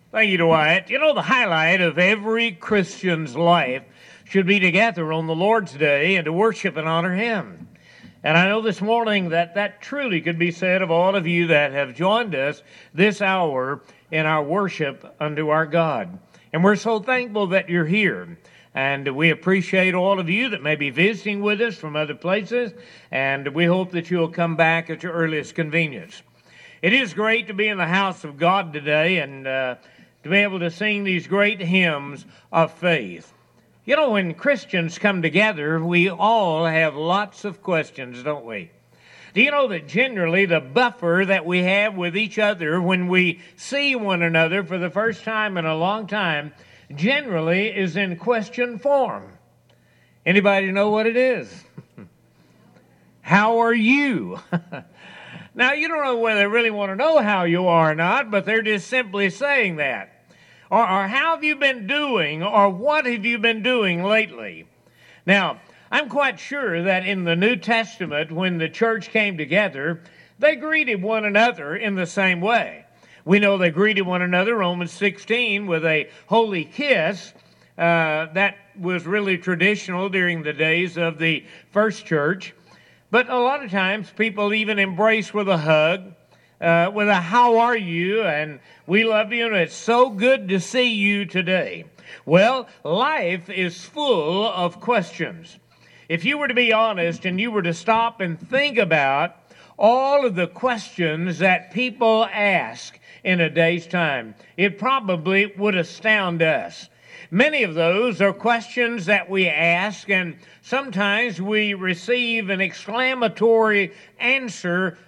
Thank you, Dwight. You know, the highlight of every Christian's life should be to gather on the Lord's Day and to worship and honor Him. And I know this morning that truly could be said of all of you that have joined us this hour in our worship unto our God. And we're so thankful that you're here. And we appreciate all of you that may be visiting with us from other places. And we hope that you'll come back at your earliest convenience. It is great to be in the house of God today and to be able to sing these great hymns of faith. You know, when Christians come together, we all have lots of questions, don't we? Do you know that generally the buffer that we have with each other when we see one another for the first time in a long time generally is in question form? Anybody know what it is? How are you? Now, you don't know whether they really want to know how you are or not, but they're just simply saying that. Or how have you been doing, or what have you been doing lately? Now, I'm quite sure that in the New Testament, when the church came together, they greeted one another in the same way. We know they greeted one another, Romans 16, with a holy kiss. That was really traditional during the days of the first church. But a lot of times people even embrace with a hug, with a how are you, and we love you, and it's so good to see you today. Well, life is full of questions. If you were to be honest and you were to stop and think about all of the questions that people ask in a day's time, it probably would astound us. Many of those are questions that we ask, and sometimes we receive an exclamatory answer,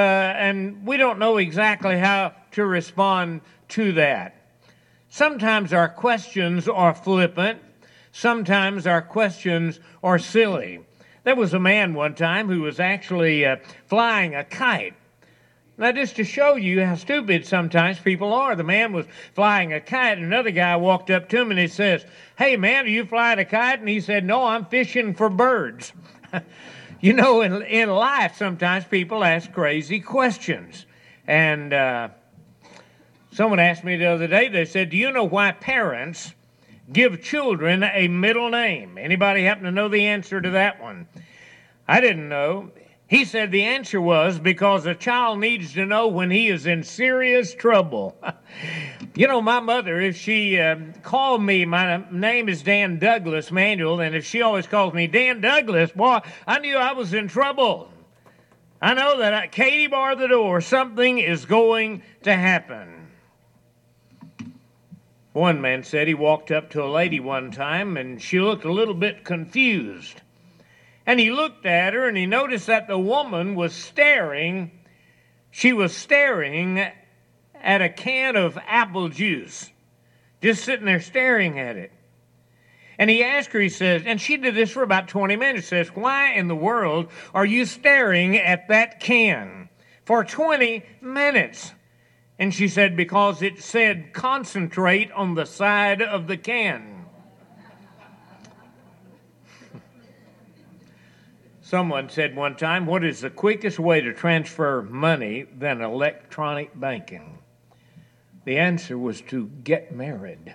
and we don't know exactly how to respond to that. Sometimes our questions are flippant. Sometimes our questions are silly. There was a man one time who was actually flying a kite. Now, just to show you how stupid sometimes people are, the man was flying a kite, and another guy walked up to him and he says, "Hey, man, are you flying a kite?" And he said, "No, I'm fishing for birds." You know, in life, sometimes people ask crazy questions. And someone asked me the other day, they said, "Do you know why parents give children a middle name?" Anybody happen to know the answer to that one? I didn't know. He said the answer was because a child needs to know when he is in serious trouble. You know, my mother, if she called me, my name is Dan Douglas Manuel, and if she always calls me Dan Douglas, boy, I knew I was in trouble. I know that Katie, bar the door, something is going to happen. One man said he walked up to a lady one time, and she looked a little bit confused. And he looked at her, and he noticed that the woman was staring. She was staring at a can of apple juice, just sitting there staring at it. And he asked her, he says, and she did this for about 20 minutes, says, "Why in the world are you staring at that can for 20 minutes? And she said, "Because it said concentrate on the side of the can." Someone said one time, "What is the quickest way to transfer money than electronic banking?" The answer was to get married.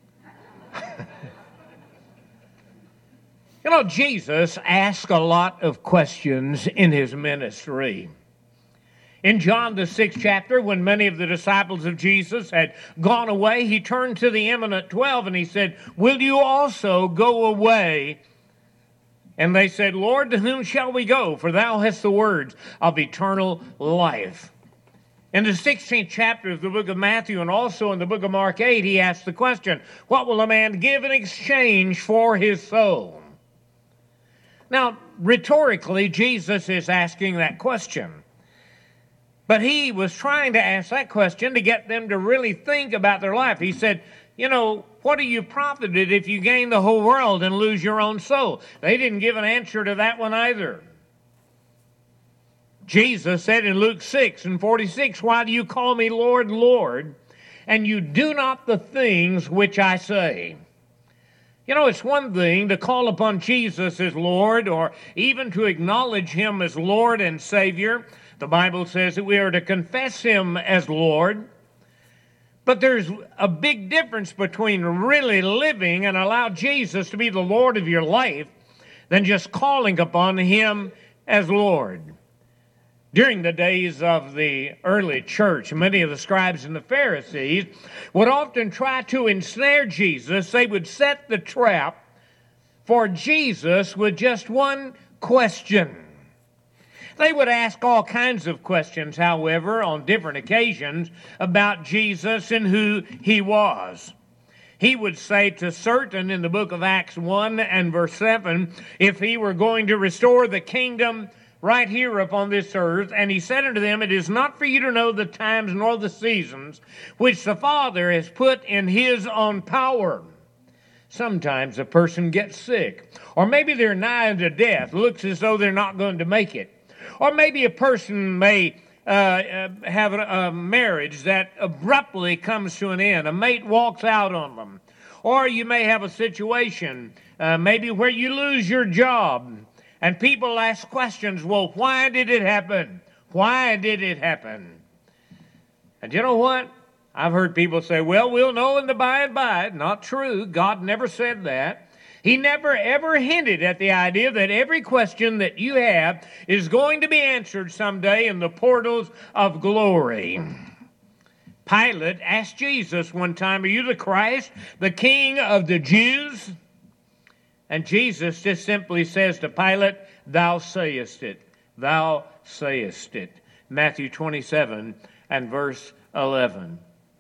You know, Jesus asked a lot of questions in his ministry. In John, the 6th chapter, when many of the disciples of Jesus had gone away, he turned to the eminent 12 and he said, "Will you also go away?" And they said, "Lord, to whom shall we go? For thou hast the words of eternal life." In the 16th chapter of the book of Matthew and also in the book of Mark 8, he asked the question, "What will a man give in exchange for his soul?" Now, rhetorically, Jesus is asking that question. But he was trying to ask that question to get them to really think about their life. He said, "You know, what are you profited if you gain the whole world and lose your own soul?" They didn't give an answer to that one either. Jesus said in Luke 6:46, "Why do you call me Lord, Lord, and you do not the things which I say?" You know, it's one thing to call upon Jesus as Lord or even to acknowledge him as Lord and Savior. The Bible says that we are to confess him as Lord. But there's a big difference between really living and allow Jesus to be the Lord of your life than just calling upon Him as Lord. During the days of the early church, many of the scribes and the Pharisees would often try to ensnare Jesus. They would set the trap for Jesus with just one question. They would ask all kinds of questions, however, on different occasions about Jesus and who He was. He would say to certain in the book of Acts 1 and verse 7, if He were going to restore the kingdom right here upon this earth, and He said unto them, it is not for you to know the times nor the seasons which the Father has put in His own power. Sometimes a person gets sick, or maybe they're nigh unto death, looks as though they're not going to make it. Or maybe a person may have a marriage that abruptly comes to an end. A mate walks out on them. Or you may have a situation maybe where you lose your job. And people ask questions, well, why did it happen? Why did it happen? And you know what? I've heard people say, well, we'll know in the by and by. Not true. God never said that. He never ever hinted at the idea that every question that you have is going to be answered someday in the portals of glory. Pilate asked Jesus one time, are you the Christ, the King of the Jews? And Jesus just simply says to Pilate, thou sayest it. Thou sayest it. Matthew 27 and verse 11.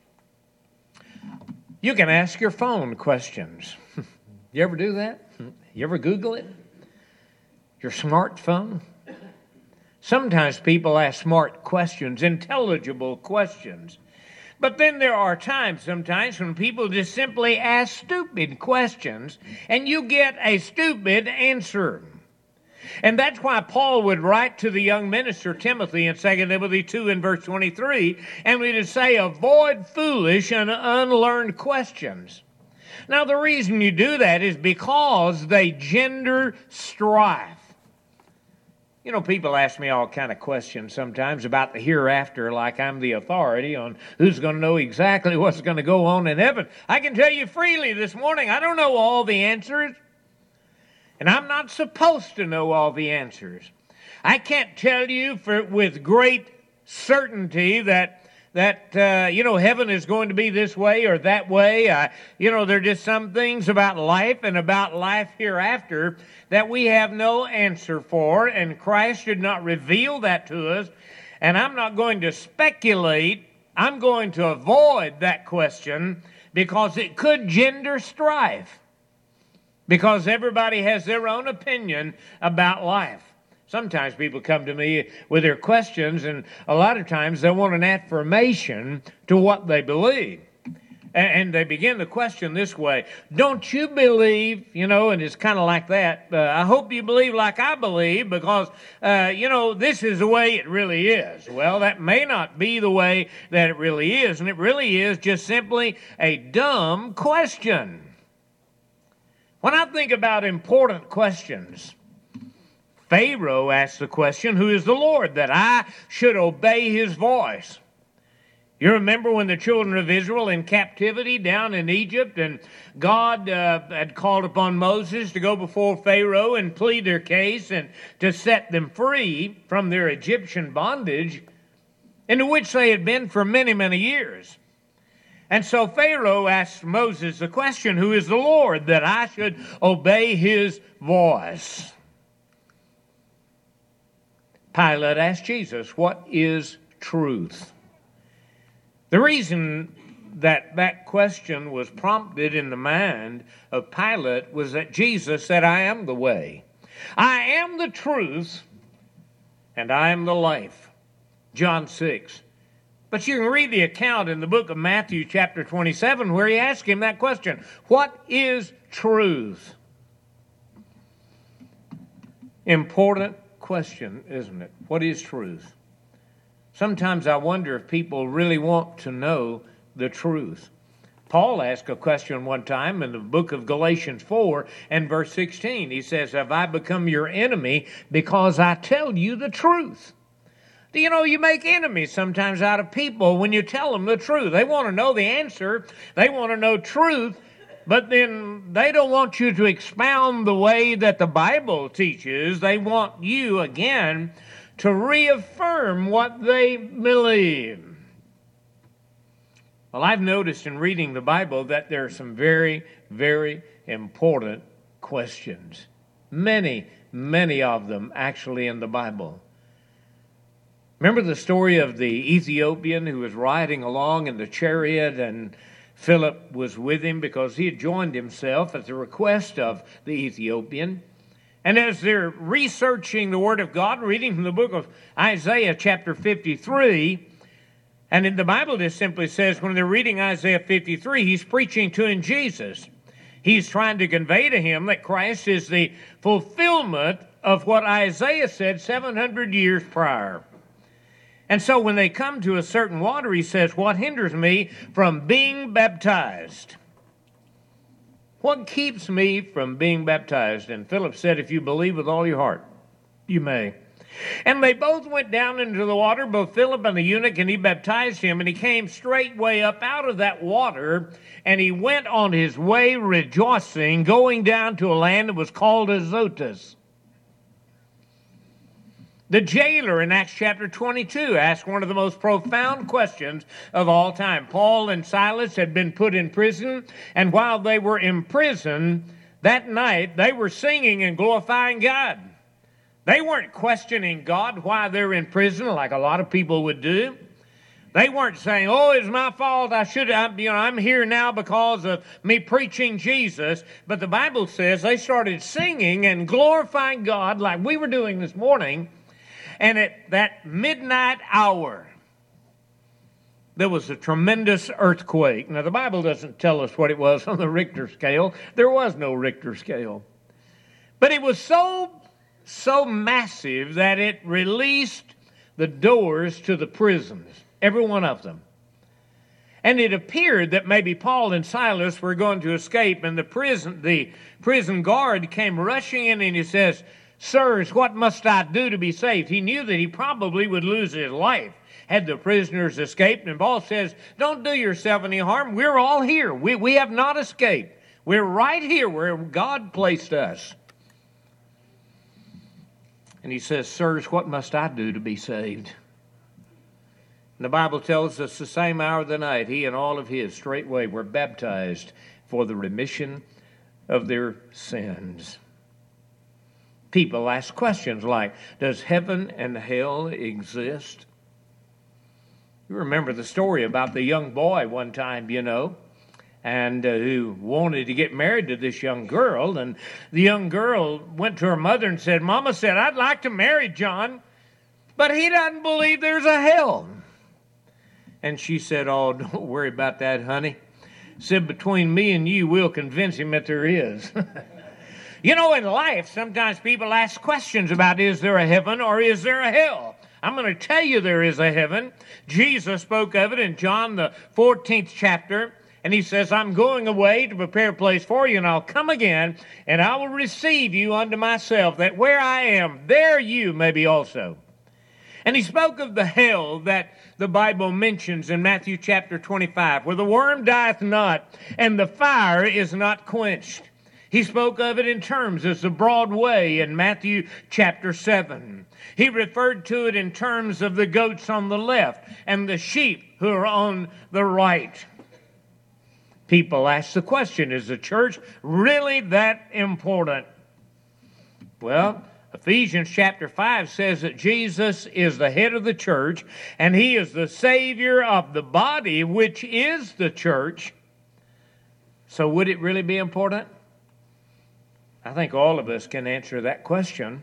You can ask your phone questions. You ever do that? You ever Google it? Your smartphone? Sometimes people ask smart questions, intelligible questions. But then there are times sometimes when people just simply ask stupid questions and you get a stupid answer. And that's why Paul would write to the young minister Timothy in 2 Timothy 2 and verse 23, and we would say, avoid foolish and unlearned questions. Now, the reason you do that is because they gender strife. You know, people ask me all kind of questions sometimes about the hereafter, like I'm the authority on who's going to know exactly what's going to go on in heaven. I can tell you freely this morning, I don't know all the answers, and I'm not supposed to know all the answers. I can't tell you with great certainty that heaven is going to be this way or that way. There are just some things about life and about life hereafter that we have no answer for, and Christ did not reveal that to us. And I'm not going to speculate. I'm going to avoid that question because it could gender strife, because everybody has their own opinion about life. Sometimes people come to me with their questions, and a lot of times they want an affirmation to what they believe. And they begin the question this way, don't you believe, and it's kind of like that. I hope you believe like I believe because, this is the way it really is. Well, that may not be the way that it really is, and it really is just simply a dumb question. When I think about important questions, Pharaoh asked the question, who is the Lord, that I should obey His voice? You remember when the children of Israel in captivity down in Egypt, and God had called upon Moses to go before Pharaoh and plead their case and to set them free from their Egyptian bondage, into which they had been for many, many years. And so Pharaoh asked Moses the question, who is the Lord, that I should obey His voice? Pilate asked Jesus, what is truth? The reason that question was prompted in the mind of Pilate was that Jesus said, I am the way, I am the truth, and I am the life. John 6. But you can read the account in the book of Matthew chapter 27 where He asked Him that question, what is truth? Important question, isn't it? What is truth? Sometimes I wonder if people really want to know the truth. Paul asked a question one time in the book of Galatians 4 and verse 16. He says, have I become your enemy because I tell you the truth? You know, you make enemies sometimes out of people when you tell them the truth. They want to know the answer. They want to know truth. But then they don't want you to expound the way that the Bible teaches. They want you, again, to reaffirm what they believe. Well, I've noticed in reading the Bible that there are some very, very important questions. Many, many of them actually in the Bible. Remember the story of the Ethiopian who was riding along in the chariot, and Philip was with him because he had joined himself at the request of the Ethiopian. And as they're researching the Word of God, reading from the book of Isaiah chapter 53, and in the Bible just simply says when they're reading Isaiah 53, he's preaching to him Jesus. He's trying to convey to him that Christ is the fulfillment of what Isaiah said 700 years prior. And so when they come to a certain water, he says, what hinders me from being baptized? What keeps me from being baptized? And Philip said, if you believe with all your heart, you may. And they both went down into the water, both Philip and the eunuch, and he baptized him, and he came straightway up out of that water, and he went on his way rejoicing, going down to a land that was called Azotus. The jailer in Acts chapter 22 asked one of the most profound questions of all time. Paul and Silas had been put in prison, and while they were in prison, that night they were singing and glorifying God. They weren't questioning God why they're in prison like a lot of people would do. They weren't saying, oh, it's my fault. I'm here now because of me preaching Jesus. But the Bible says they started singing and glorifying God like we were doing this morning. And at that midnight hour, there was a tremendous earthquake. Now, the Bible doesn't tell us what it was on the Richter scale. There was no Richter scale. But it was so massive that it released the doors to the prisons, every one of them. And it appeared that maybe Paul and Silas were going to escape, and the prison guard came rushing in, and he says, sirs, what must I do to be saved? He knew that he probably would lose his life had the prisoners escaped. And Paul says, don't do yourself any harm. We're all here. We have not escaped. We're right here where God placed us. And he says, sirs, what must I do to be saved? And the Bible tells us the same hour of the night, he and all of his straightway were baptized for the remission of their sins. People ask questions like, does heaven and hell exist? You remember the story about the young boy one time, and who wanted to get married to this young girl. And the young girl went to her mother and said, Mama said, I'd like to marry John, but he doesn't believe there's a hell. And she said, oh, don't worry about that, honey. Said, between me and you, we'll convince him that there is. In life, sometimes people ask questions about, is there a heaven or is there a hell? I'm going to tell you there is a heaven. Jesus spoke of it in John, the 14th chapter. And he says, I'm going away to prepare a place for you, and I'll come again, and I will receive you unto myself, that where I am, there you may be also. And he spoke of the hell that the Bible mentions in Matthew chapter 25, where the worm dieth not, and the fire is not quenched. He spoke of it in terms as the broad way in Matthew chapter 7. He referred to it in terms of the goats on the left and the sheep who are on the right. People ask the question, is the church really that important? Well, Ephesians chapter 5 says that Jesus is the head of the church, and he is the Savior of the body, which is the church. So would it really be important? I think all of us can answer that question.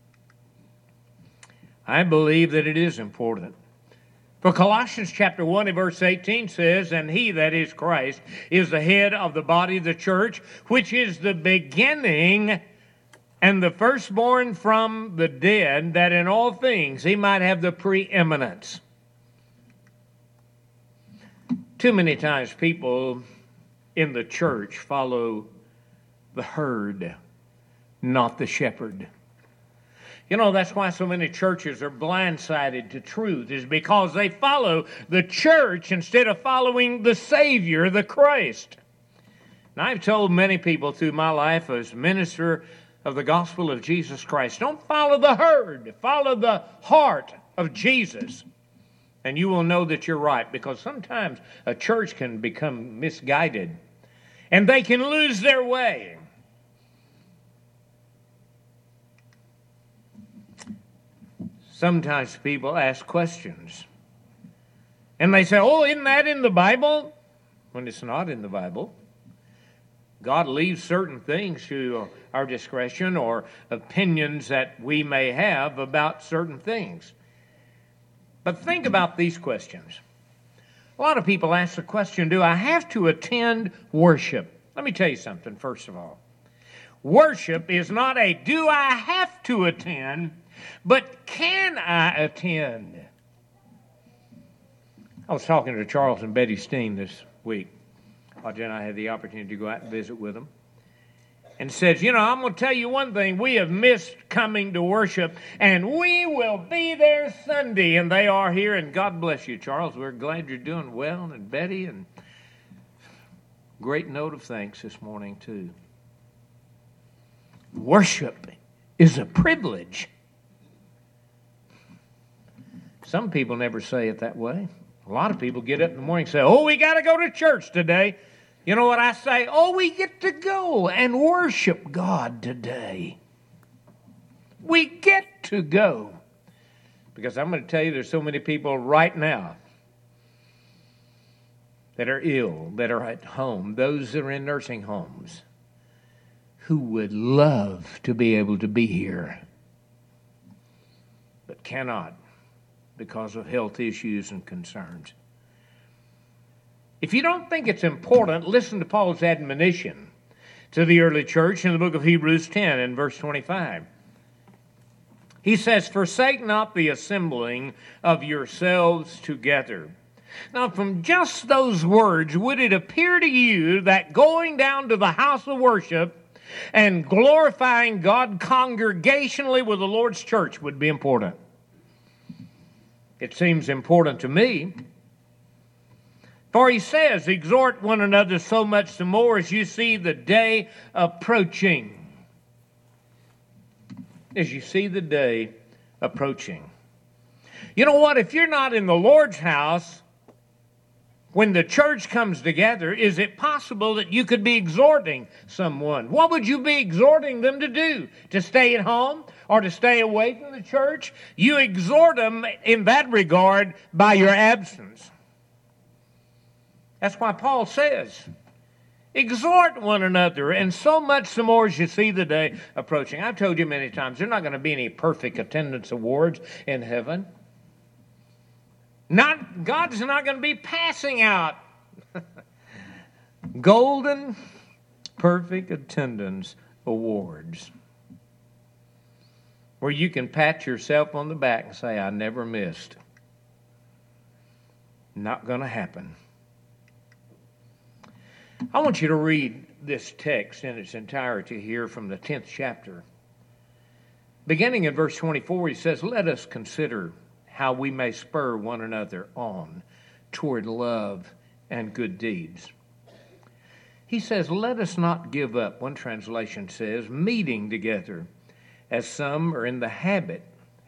I believe that it is important. For Colossians chapter 1 and verse 18 says, and he, that is Christ, is the head of the body of the church, which is the beginning and the firstborn from the dead, that in all things he might have the preeminence. Too many times people in the church follow the herd, not the shepherd. You know, that's why so many churches are blindsided to truth, is because they follow the church instead of following the Savior, the Christ. And I've told many people through my life as minister of the gospel of Jesus Christ, don't follow the herd, follow the heart of Jesus. And you will know that you're right, because sometimes a church can become misguided and they can lose their way. Sometimes people ask questions and they say, oh, isn't that in the Bible? When it's not in the Bible. God leaves certain things to our discretion or opinions that we may have about certain things. But think about these questions. A lot of people ask the question, do I have to attend worship? Let me tell you something, first of all. Worship is not a do I have to attend, but can I attend? I was talking to Charles and Betty Steen this week. Audrey and I had the opportunity to go out and visit with them. And says, you know, I'm going to tell you one thing. We have missed coming to worship, and we will be there Sunday. And they are here, and God bless you, Charles. We're glad you're doing well, and Betty, and great note of thanks this morning, too. Worship is a privilege. Some people never say it that way. A lot of people get up in the morning and say, oh, we got to go to church today. You know what I say? Oh, we get to go and worship God today. We get to go. Because I'm going to tell you, there's so many people right now that are ill, that are at home, those that are in nursing homes, who would love to be able to be here, but cannot because of health issues and concerns. If you don't think it's important, listen to Paul's admonition to the early church in the book of Hebrews 10 and verse 25. He says, forsake not the assembling of yourselves together. Now, from just those words, would it appear to you that going down to the house of worship and glorifying God congregationally with the Lord's church would be important? It seems important to me. For he says, exhort one another so much the more as you see the day approaching. As you see the day approaching. You know what? If you're not in the Lord's house, when the church comes together, is it possible that you could be exhorting someone? What would you be exhorting them to do? To stay at home or to stay away from the church? You exhort them in that regard by your absence. That's why Paul says, exhort one another, and so much the more as you see the day approaching. I've told you many times, there's not going to be any perfect attendance awards in heaven. God's not going to be passing out golden, perfect attendance awards where you can pat yourself on the back and say, I never missed. Not going to happen. I want you to read this text in its entirety here from the 10th chapter. Beginning in verse 24, he says, let us consider how we may spur one another on toward love and good deeds. He says, let us not give up, one translation says, meeting together, as some are in the habit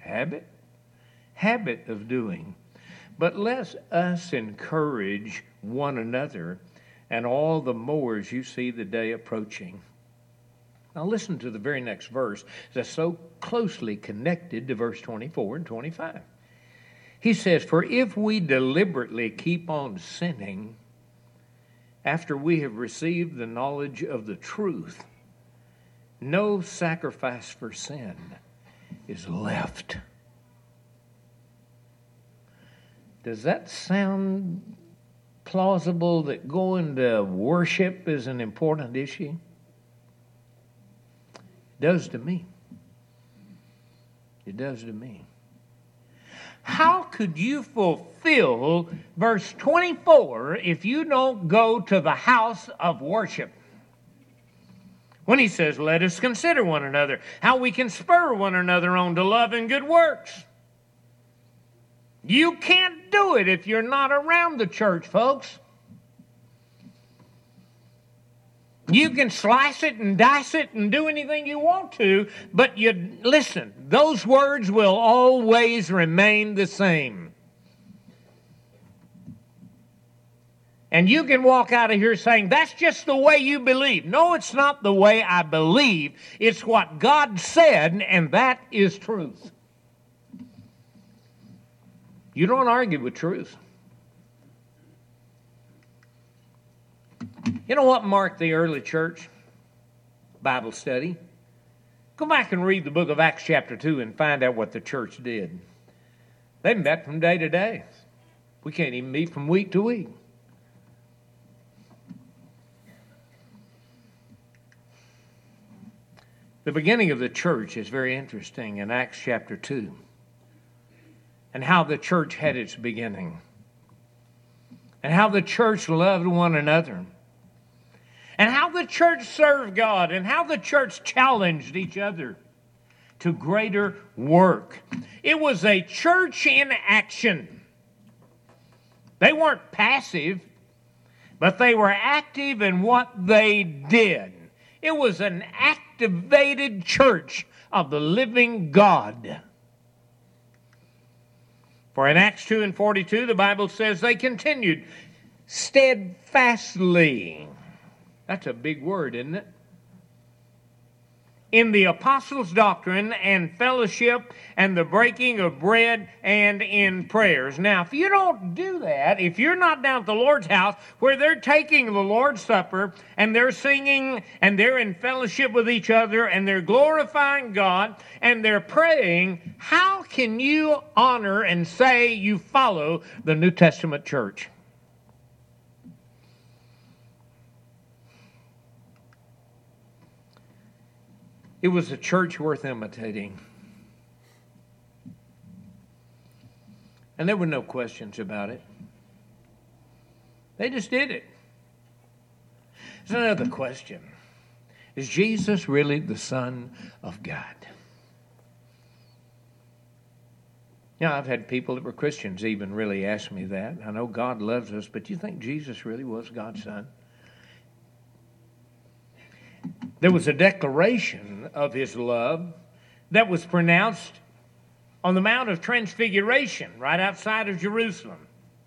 of doing. But let us encourage one another, and all the more as you see the day approaching. Now listen to the very next verse that's so closely connected to verse 24 and 25. He says, for if we deliberately keep on sinning after we have received the knowledge of the truth, no sacrifice for sin is left. Does that sound plausible, that going to worship is an important issue? It does to me. It does to me. How could you fulfill verse 24 if you don't go to the house of worship? when he says, let us consider one another, how we can spur one another on to love and good works. You can't do it if you're not around the church, folks. You can slice it and dice it and do anything you want to, but listen, those words will always remain the same. And you can walk out of here saying, that's just the way you believe. No, it's not the way I believe. It's what God said, and that is truth. You don't argue with truth. You know what marked the early church? Bible study. Go back and read the book of Acts chapter 2 and find out what the church did. They met from day to day. We can't even meet from week to week. The beginning of the church is very interesting in Acts chapter 2. And how the church had its beginning. And how the church loved one another. And how the church served God. And how the church challenged each other to greater work. It was a church in action. They weren't passive, but they were active in what they did. It was an activated church of the living God. For in Acts 2 and 42, the Bible says they continued steadfastly. That's a big word, isn't it? In the apostles' doctrine and fellowship and the breaking of bread and in prayers. Now, if you don't do that, if you're not down at the Lord's house where they're taking the Lord's Supper and they're singing and they're in fellowship with each other and they're glorifying God and they're praying, how can you honor and say you follow the New Testament church? It was a church worth imitating. And there were no questions about it. They just did it. There's another question. Is Jesus really the Son of God? Now, I've had people that were Christians even really ask me that. I know God loves us, but do you think Jesus really was God's Son? There was a declaration of his love that was pronounced on the Mount of Transfiguration right outside of Jerusalem.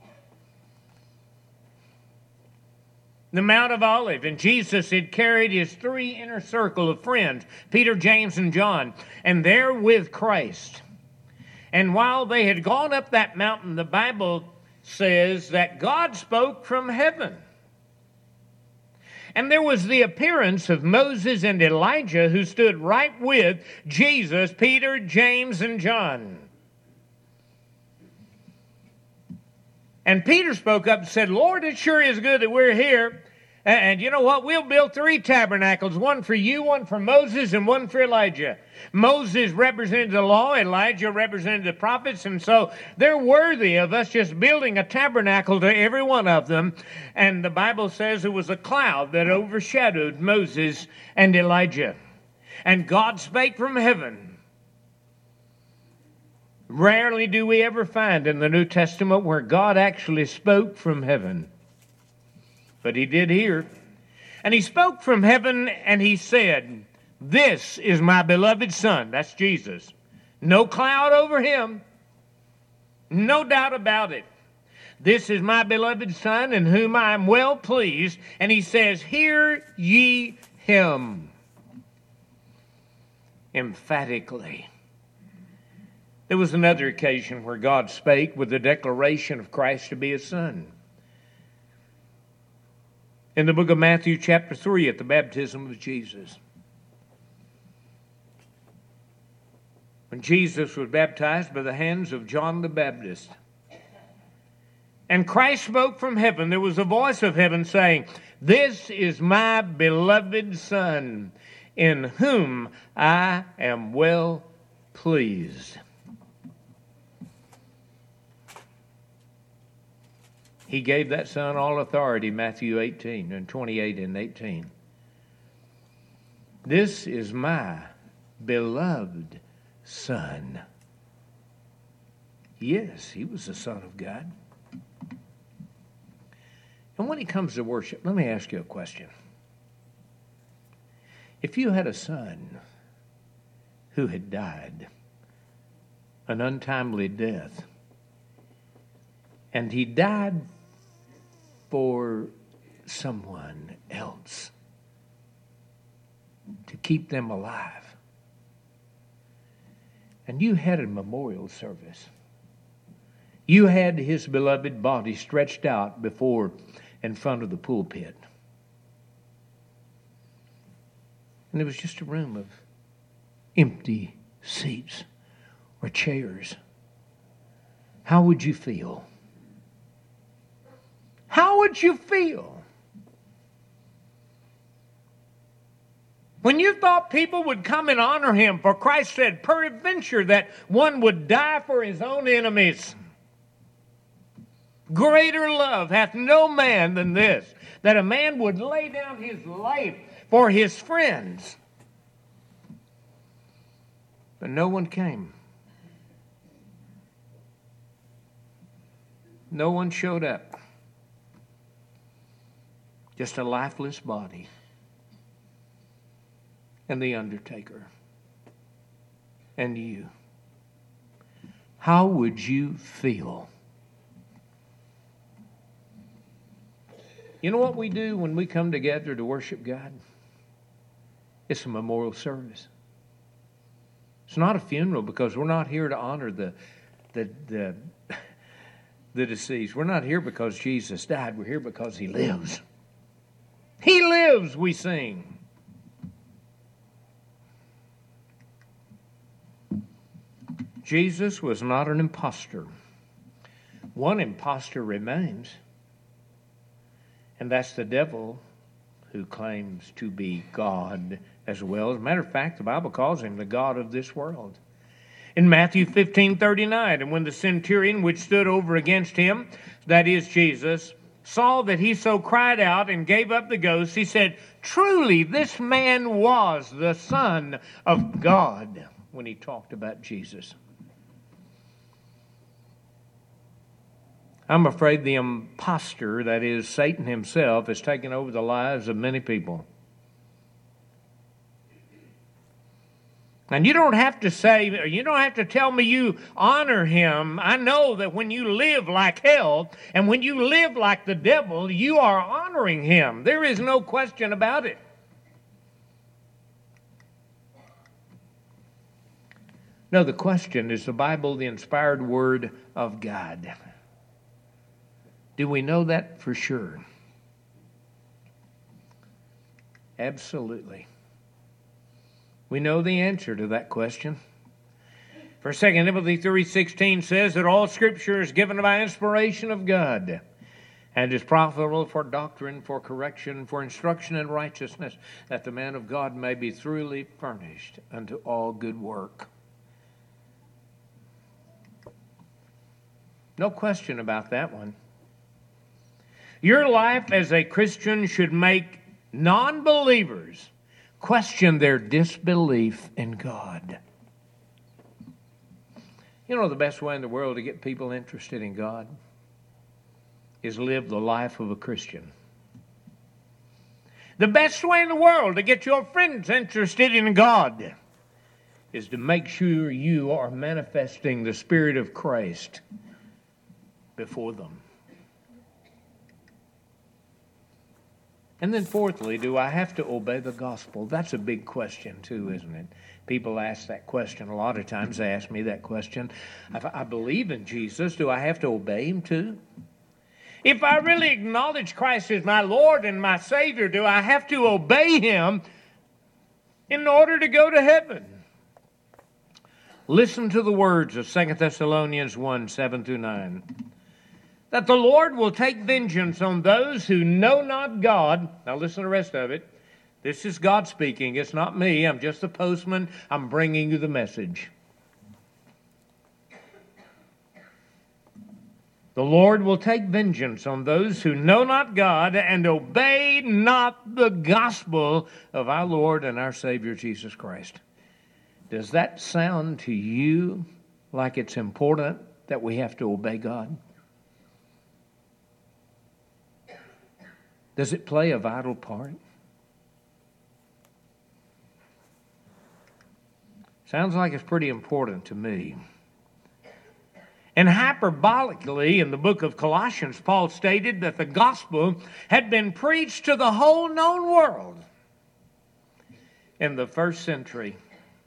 The Mount of Olives, and Jesus had carried his three inner circle of friends, Peter, James, and John, and they're with Christ. And while they had gone up that mountain, the Bible says that God spoke from heaven. And there was the appearance of Moses and Elijah who stood right with Jesus, Peter, James, and John. And Peter spoke up and said, Lord, it sure is good that we're here. And you know what? We'll build 3 tabernacles, one for you, one for Moses, and one for Elijah. Moses represented the law, Elijah represented the prophets, and so they're worthy of us just building a tabernacle to every one of them. And the Bible says it was a cloud that overshadowed Moses and Elijah. And God spake from heaven. Rarely do we ever find in the New Testament where God actually spoke from heaven. But he did here. And he spoke from heaven and he said, this is my beloved Son. That's Jesus. No cloud over him. No doubt about it. This is my beloved Son in whom I am well pleased. And he says, hear ye him. Emphatically. There was another occasion where God spake with the declaration of Christ to be his Son. In the book of Matthew chapter 3 at the baptism of Jesus. When Jesus was baptized by the hands of John the Baptist. And Christ spoke from heaven. There was a voice of heaven saying, this is my beloved Son, in whom I am well pleased. He gave that Son all authority, Matthew 18 and 28 and 18. This is my beloved Son. Yes, he was the Son of God. And when it comes to worship, let me ask you a question. If you had a son who had died an untimely death, and he died for someone else to keep them alive, and you had a memorial service, you had his beloved body stretched out before in front of the pulpit, and it was just a room of empty seats or chairs, how would you feel? How would you feel? When you thought people would come and honor him, for Christ said, peradventure that one would die for his own enemies. Greater love hath no man than this, that a man would lay down his life for his friends. But no one came. No one showed up. Just a lifeless body. And the undertaker. And you. How would you feel? You know what we do when we come together to worship God? It's a memorial service. It's not a funeral, because we're not here to honor the deceased. We're not here because Jesus died. We're here because he lives. He lives, we sing. Jesus was not an imposter. One imposter remains, and that's the devil, who claims to be God as well. As a matter of fact, the Bible calls him the God of this world. In Matthew 15:39, and when the centurion which stood over against him, that is Jesus, saw that he so cried out and gave up the ghost, he said, truly this man was the Son of God, when he talked about Jesus. I'm afraid the imposter, that is Satan himself, has taken over the lives of many people. And you don't have to say, you don't have to tell me you honor him. I know that when you live like hell and when you live like the devil, you are honoring him. There is no question about it. No, the question is the Bible, the inspired word of God. Do we know that for sure? Absolutely. We know the answer to that question. For 2 Timothy 3:16 says that all Scripture is given by inspiration of God and is profitable for doctrine, for correction, for instruction in righteousness, that the man of God may be thoroughly furnished unto all good work. No question about that one. Your life as a Christian should make non-believers question their disbelief in God. You know, the best way in the world to get people interested in God is live the life of a Christian. The best way in the world to get your friends interested in God is to make sure you are manifesting the Spirit of Christ before them. And then fourthly, do I have to obey the gospel? That's a big question too, isn't it? People ask that question. A lot of times they ask me that question. If I believe in Jesus, do I have to obey him too? If I really acknowledge Christ as my Lord and my Savior, do I have to obey him in order to go to heaven? Listen to the words of 2 Thessalonians 1:7-9. That the Lord will take vengeance on those who know not God. Now listen to the rest of it. This is God speaking. It's not me. I'm just the postman. I'm bringing you the message. The Lord will take vengeance on those who know not God and obey not the gospel of our Lord and our Savior Jesus Christ. Does that sound to you like it's important that we have to obey God? Does it play a vital part? Sounds like it's pretty important to me. And hyperbolically, in the book of Colossians, Paul stated that the gospel had been preached to the whole known world in the first century.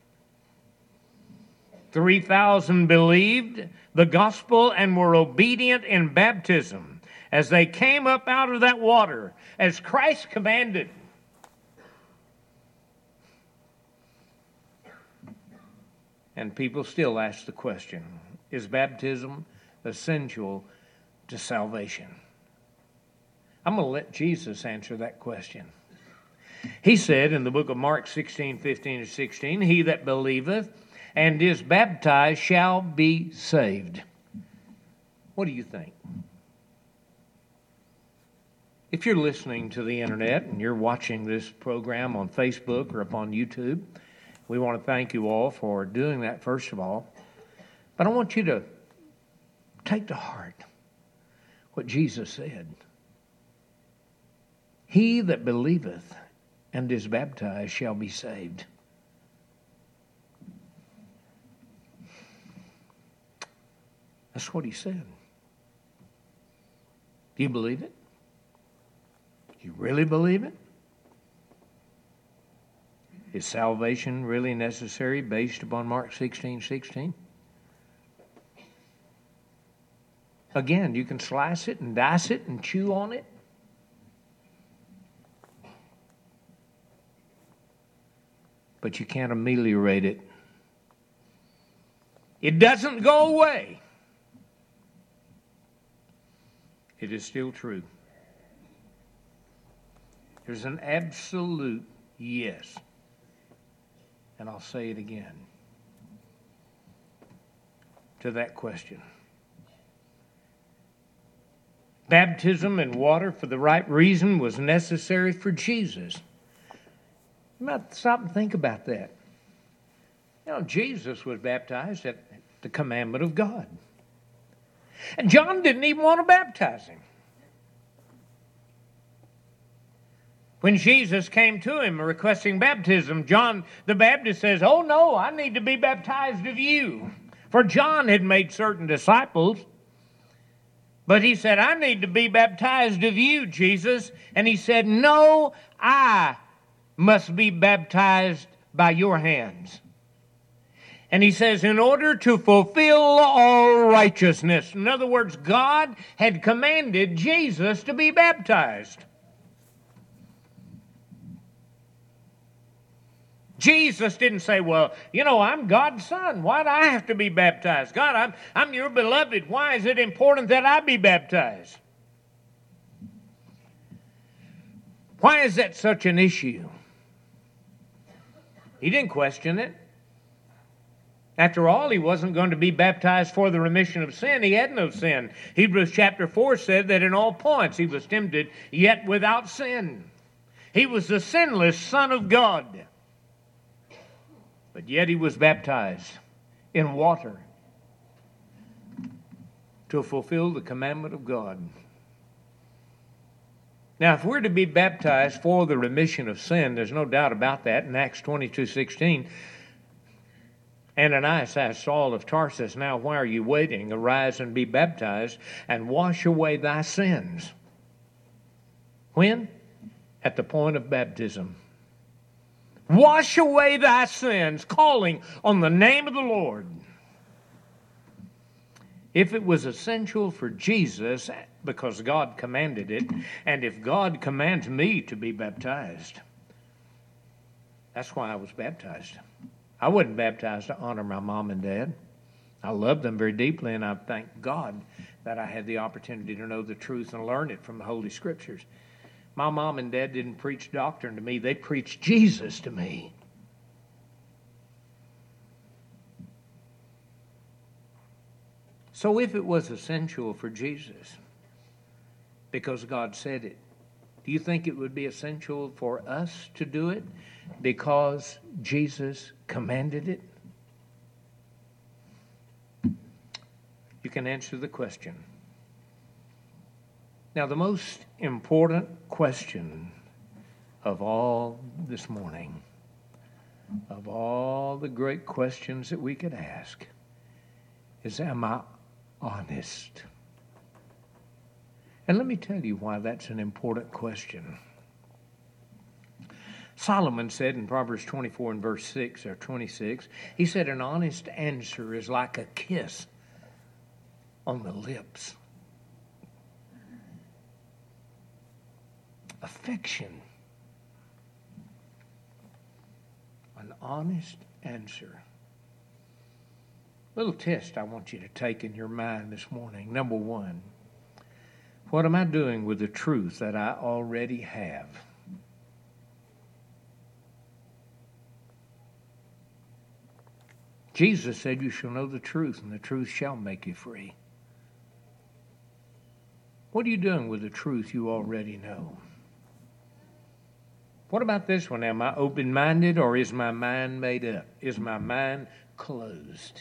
3,000 believed the gospel and were obedient in baptism as they came up out of that water, as Christ commanded. And people still ask the question, is baptism essential to salvation? I'm going to let Jesus answer that question. He said in the book of Mark 16:15-16, he that believeth and is baptized shall be saved. What do you think? If you're listening to the internet and you're watching this program on Facebook or upon YouTube, we want to thank you all for doing that, first of all. But I want you to take to heart what Jesus said. He that believeth and is baptized shall be saved. That's what he said. Do you believe it? You really believe it? Is salvation really necessary based upon Mark 16:16? Again, you can slice it and dice it and chew on it. But you can't ameliorate it. It doesn't go away. It is still true. There's an absolute yes. And I'll say it again to that question. Baptism in water for the right reason was necessary for Jesus. You might stop and think about that. You know, Jesus was baptized at the commandment of God. And John didn't even want to baptize him. When Jesus came to him requesting baptism, John the Baptist says, "Oh no, I need to be baptized of you." For John had made certain disciples. But he said, "I need to be baptized of you, Jesus." And he said, "No, I must be baptized by your hands." And he says, in order to fulfill all righteousness. In other words, God had commanded Jesus to be baptized. Jesus didn't say, "Well, you know, I'm God's son. Why do I have to be baptized? God, I'm your beloved. Why is it important that I be baptized?" Why is that such an issue? He didn't question it. After all, he wasn't going to be baptized for the remission of sin. He had no sin. Hebrews chapter 4 said that in all points he was tempted, yet without sin. He was the sinless Son of God. But yet he was baptized in water to fulfill the commandment of God. Now, if we're to be baptized for the remission of sin, there's no doubt about that. In Acts 22:16, Ananias asked Saul of Tarsus, "Now why are you waiting? Arise and be baptized and wash away thy sins." When? At the point of baptism. Wash away thy sins, calling on the name of the Lord. If it was essential for Jesus, because God commanded it, and if God commands me to be baptized, that's why I was baptized. I wasn't baptized to honor my mom and dad. I love them very deeply, and I thank God that I had the opportunity to know the truth and learn it from the Holy Scriptures. My mom and dad didn't preach doctrine to me. They preached Jesus to me. So if it was essential for Jesus, because God said it, do you think it would be essential for us to do it because Jesus commanded it? You can answer the question. Now, the most important question of all this morning, of all the great questions that we could ask, is, am I honest? And let me tell you why that's an important question. Solomon said in Proverbs 24 and verse 6 or 26, he said, an honest answer is like a kiss on the lips. Affection. An honest answer. Little test I want you to take in your mind this morning. Number one, what am I doing with the truth that I already have? Jesus said, you shall know the truth, and the truth shall make you free. What are you doing with the truth you already know? What about this one? Am I open-minded, or is my mind made up? Is my mind closed?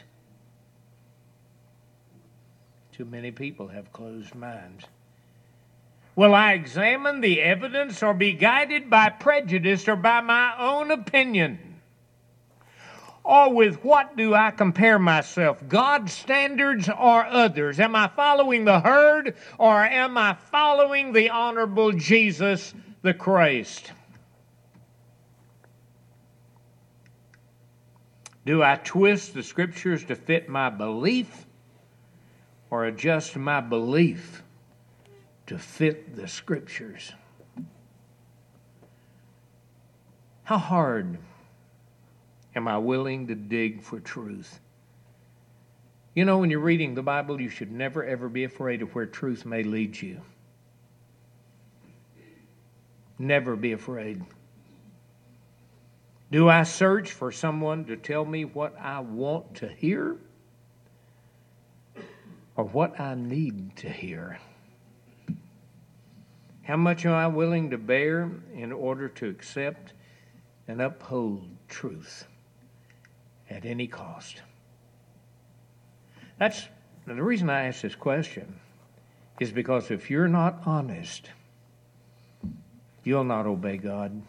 Too many people have closed minds. Will I examine the evidence or be guided by prejudice or by my own opinion? Or with what do I compare myself? God's standards or others? Am I following the herd or am I following the honorable Jesus the Christ? Do I twist the scriptures to fit my belief or adjust my belief to fit the scriptures? How hard am I willing to dig for truth? You know, when you're reading the Bible, you should never, ever be afraid of where truth may lead you. Never be afraid. Do I search for someone to tell me what I want to hear or what I need to hear? How much am I willing to bear in order to accept and uphold truth at any cost? Now, the reason I ask this question is because if you're not honest, you'll not obey God.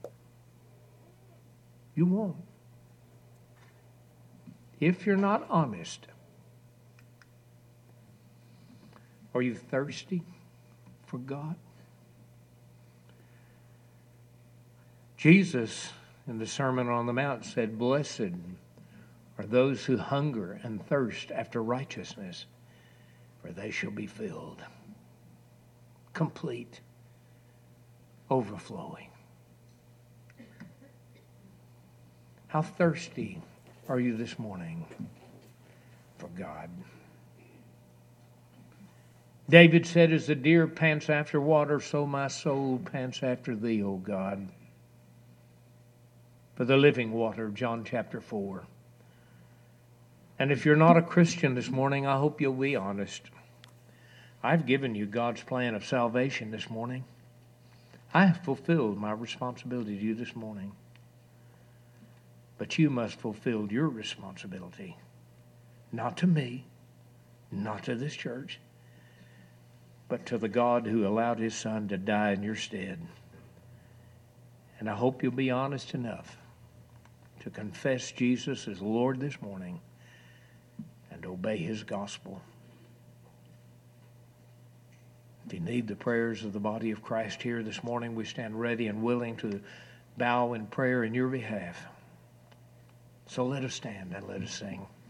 You won't. If you're not honest, are you thirsty for God? Jesus, in the Sermon on the Mount, said, blessed are those who hunger and thirst after righteousness, for they shall be filled. Complete. Overflowing. How thirsty are you this morning for God? David said, as the deer pants after water, so my soul pants after thee, O God. For the living water, John chapter 4. And if you're not a Christian this morning, I hope you'll be honest. I've given you God's plan of salvation this morning. I have fulfilled my responsibility to you this morning. But you must fulfill your responsibility. Not to me, not to this church, but to the God who allowed his Son to die in your stead. And I hope you'll be honest enough to confess Jesus as Lord this morning and obey his gospel. If you need the prayers of the body of Christ here this morning, we stand ready and willing to bow in prayer in your behalf. So let us stand and let us sing.